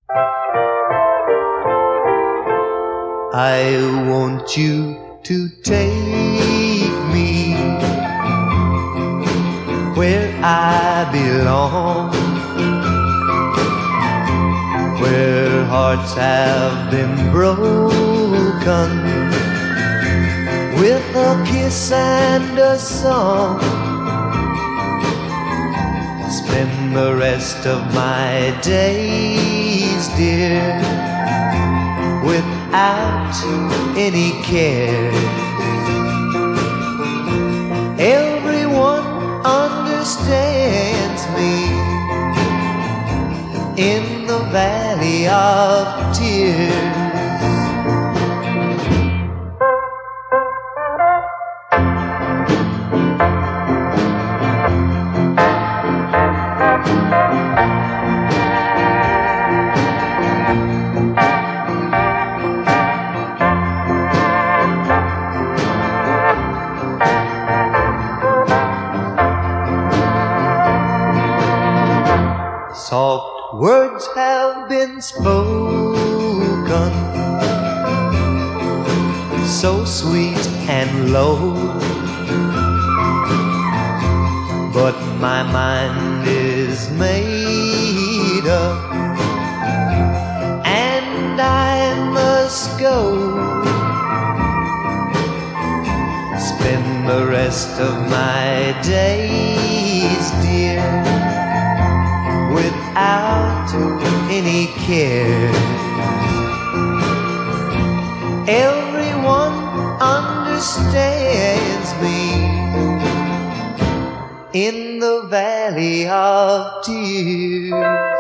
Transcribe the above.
I want you to take me where I belong, where hearts have been broken with a kiss and a song. Spend the rest of my days, dear, without any care. Everyone understands me in the valley of tears. Soft words have been spoken, so sweet and low, but my mind is made up, and I must go. Spend the rest of my days, dear, without any care. Everyone understands me in the valley of tears.